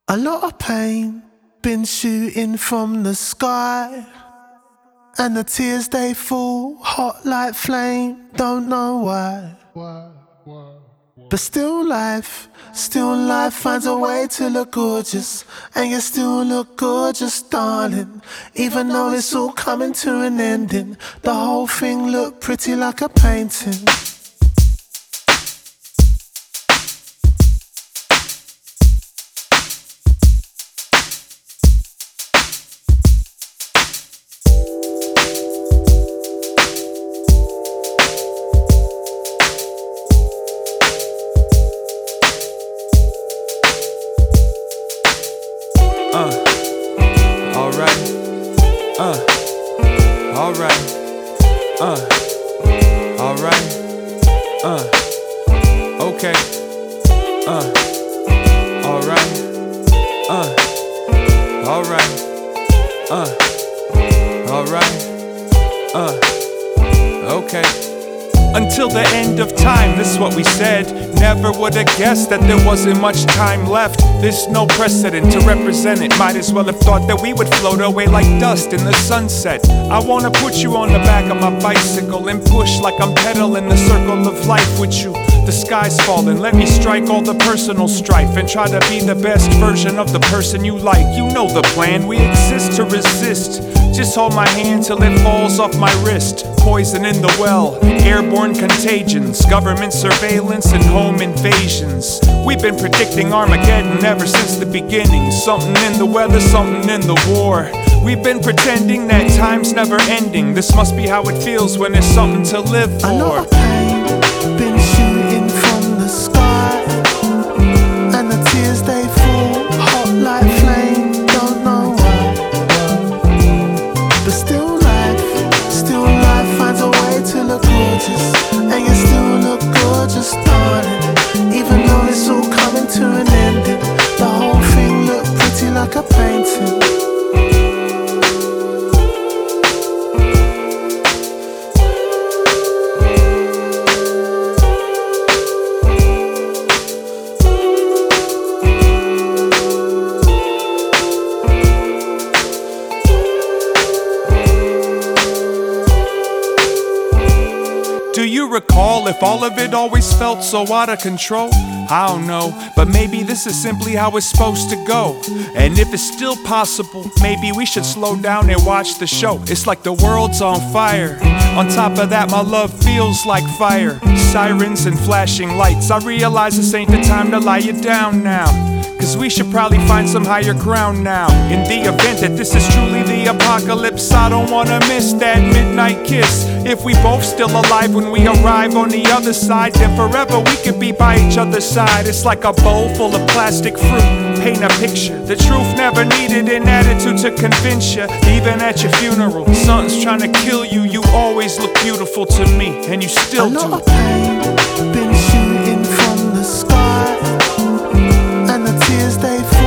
A lot of pain been shooting from the sky, and the tears they fall hot like flame, don't know why. But still life finds a way to look gorgeous, and you still look gorgeous, darling. Even though it's all coming to an ending, the whole thing looked pretty like a painting. Okay. Okay. Until the end of time, this is what we said. Never would've guessed that there wasn't much time left. There's no precedent to represent it. Might as well have thought that we would float away like dust in the sunset. I wanna put you on the back of my bicycle and push like I'm pedaling the circle of life with you. The sky's falling, let me strike all the personal strife and try to be the best version of the person you like. You know the plan, we exist to resist. Just hold my hand till it falls off my wrist. Poison in the well, airborne contagions, government surveillance and home invasions. We've been predicting Armageddon ever since the beginning. Something in the weather, something in the war. We've been pretending that time's never ending. This must be how it feels when there's something to live for. A lot of pain been shooting from the sky, and the tears they fall hot like flame, don't know why. But still life finds a way to look gorgeous, and you still look gorgeous, darling. Even though it's all coming to an ending, the whole thing looked pretty like a painting. Do you recall if all of it always felt so out of control? I don't know, but maybe this is simply how it's supposed to go. And if it's still possible, maybe we should slow down and watch the show. It's like the world's on fire. On top of that, my love feels like fire. Sirens and flashing lights. I realize this ain't the time to lie you down now, 'cause we should probably find some higher ground now. In the event that this is truly the apocalypse, I don't wanna miss that midnight kiss. If we both still alive when we arrive on the other side, then forever we could be by each other's side. It's like a bowl full of plastic fruit. Paint a picture. The truth never needed an attitude to convince you. Even at your funeral, something's trying to kill you. You always look beautiful to me, and you still do. A lot of pain been shooting from the sky, and the tears they fall